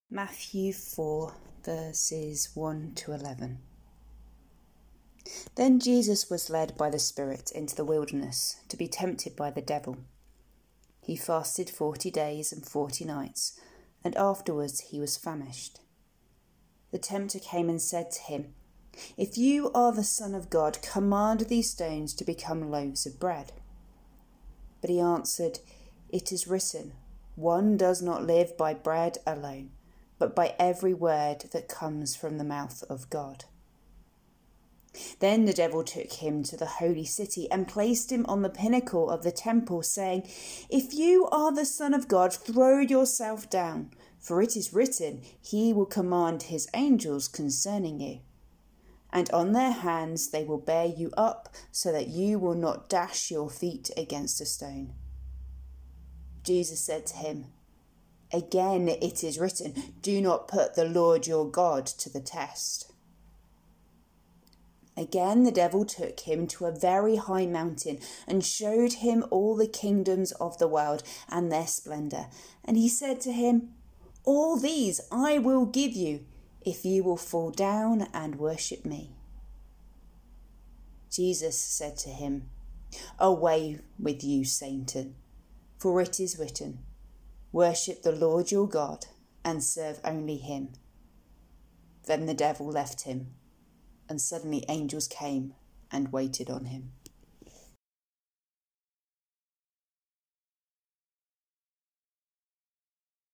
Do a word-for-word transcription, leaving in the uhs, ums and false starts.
Matthew four, verses one to eleven. Then Jesus was led by the Spirit into the wilderness to be tempted by the devil. He fasted forty days and forty nights, and afterwards he was famished. The tempter came and said to him, "If you are the Son of God, command these stones to become loaves of bread." But he answered, "It is written, one does not live by bread alone, but by every word that comes from the mouth of God." Then the devil took him to the holy city and placed him on the pinnacle of the temple, saying, "If you are the Son of God, throw yourself down, for it is written, he will command his angels concerning you. And on their hands they will bear you up, so that you will not dash your feet against a stone." Jesus said to him, "Again it is written, do not put the Lord your God to the test." Again the devil took him to a very high mountain and showed him all the kingdoms of the world and their splendour. And he said to him, "All these I will give you, if you will fall down and worship me." Jesus said to him, "Away with you, Satan, for it is written, worship the Lord your God and serve only him." Then the devil left him, and suddenly angels came and waited on him.